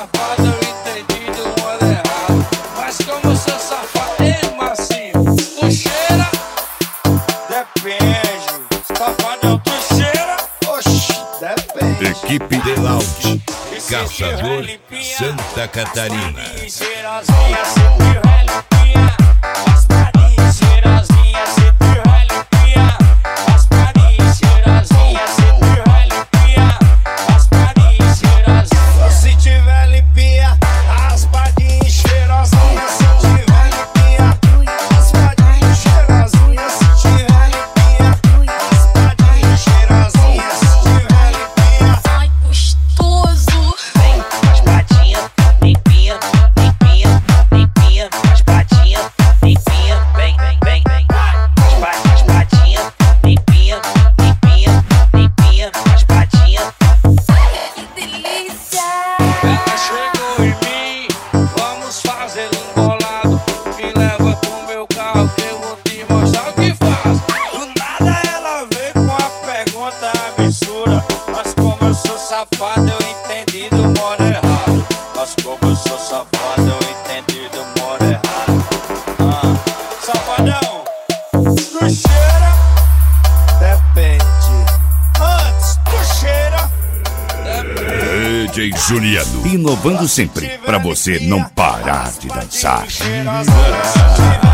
safado, eu entendi do modo errado. Mas como eu sou safado, ei, macio, tu cheira? Depende. Safadão, tu cheira? Oxi, depende. Equipe de Lounge, Caçador, Santa Catarina. Cheirosinha, se tu vai limpinha, faz pra mim. Cheirosinha, se tu vai limpinha, faz pra mim. Cheirosinha, se tu vai limpinha, faz pra mim. Cheirosinha, se tiver limpinha, raspadinha, cheirosinha. Se tiver limpinha, raspadinha, cheirosinha. Se tiver limpinha, raspadinha, cheirosinha. Se tiver limpinha, ai gostoso. Vem, raspadinha, limpinha, limpinha, limpinha, raspadinha, limpinha, vem, vem, vem, vem. Raspadinha, limpinha, limpinha, limpinha, raspadinha. Que delícia. ela chegou em mim, vamos fazer um bolado. Me leva pro meu carro que eu vou te mostrar o que faz. do nada ela veio com a pergunta absurda. Mas como eu sou safado, eu entendi do modo errado. Mas como eu sou safado, eu entendi do modo errado. Safadão, tu cheira? Depende. Antes, tu cheira? DJ Juliano, inovando sempre, pra você não parar de dançar. Cheirosinha, se tiver